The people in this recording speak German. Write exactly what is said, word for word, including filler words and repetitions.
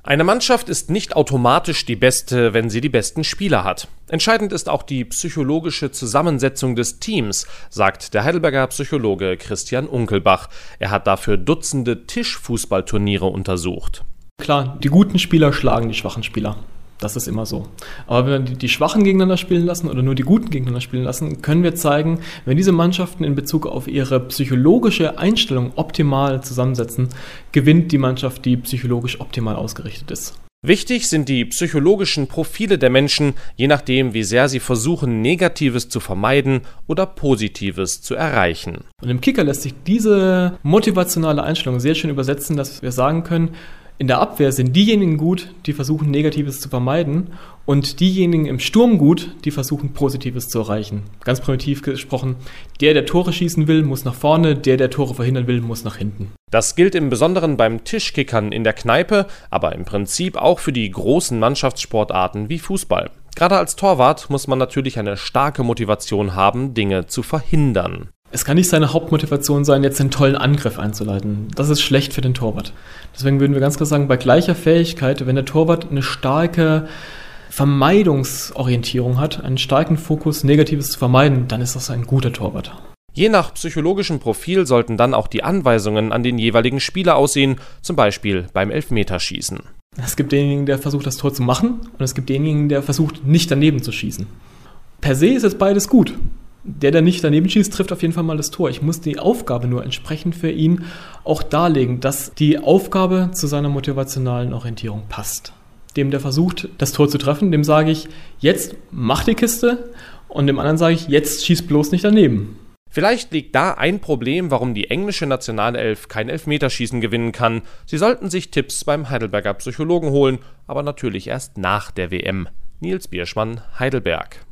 Eine Mannschaft ist nicht automatisch die beste, wenn sie die besten Spieler hat. Entscheidend ist auch die psychologische Zusammensetzung des Teams, sagt der Heidelberger Psychologe Christian Unkelbach. Er hat dafür Dutzende Tischfußballturniere untersucht. Klar, die guten Spieler schlagen die schwachen Spieler. Das ist immer so. Aber wenn wir die, die Schwachen gegeneinander spielen lassen oder nur die Guten gegeneinander spielen lassen, können wir zeigen, wenn diese Mannschaften in Bezug auf ihre psychologische Einstellung optimal zusammensetzen, gewinnt die Mannschaft, die psychologisch optimal ausgerichtet ist. Wichtig sind die psychologischen Profile der Menschen, je nachdem, wie sehr sie versuchen, Negatives zu vermeiden oder Positives zu erreichen. Und im Kicker lässt sich diese motivationale Einstellung sehr schön übersetzen, dass wir sagen können, in der Abwehr sind diejenigen gut, die versuchen, Negatives zu vermeiden, und diejenigen im Sturm gut, die versuchen, Positives zu erreichen. Ganz primitiv gesprochen, der, der Tore schießen will, muss nach vorne, der, der Tore verhindern will, muss nach hinten. Das gilt im Besonderen beim Tischkickern in der Kneipe, aber im Prinzip auch für die großen Mannschaftssportarten wie Fußball. Gerade als Torwart muss man natürlich eine starke Motivation haben, Dinge zu verhindern. Es kann nicht seine Hauptmotivation sein, jetzt einen tollen Angriff einzuleiten. Das ist schlecht für den Torwart. Deswegen würden wir ganz klar sagen, bei gleicher Fähigkeit, wenn der Torwart eine starke Vermeidungsorientierung hat, einen starken Fokus, Negatives zu vermeiden, dann ist das ein guter Torwart. Je nach psychologischem Profil sollten dann auch die Anweisungen an den jeweiligen Spieler aussehen, zum Beispiel beim Elfmeterschießen. Es gibt denjenigen, der versucht, das Tor zu machen, und es gibt denjenigen, der versucht, nicht daneben zu schießen. Per se ist jetzt beides gut. Der, der nicht daneben schießt, trifft auf jeden Fall mal das Tor. Ich muss die Aufgabe nur entsprechend für ihn auch darlegen, dass die Aufgabe zu seiner motivationalen Orientierung passt. Dem, der versucht, das Tor zu treffen, dem sage ich, jetzt mach die Kiste, und dem anderen sage ich, jetzt schieß bloß nicht daneben. Vielleicht liegt da ein Problem, warum die englische Nationalelf kein Elfmeterschießen gewinnen kann. Sie sollten sich Tipps beim Heidelberger Psychologen holen, aber natürlich erst nach der W M. Nils Bierschmann, Heidelberg.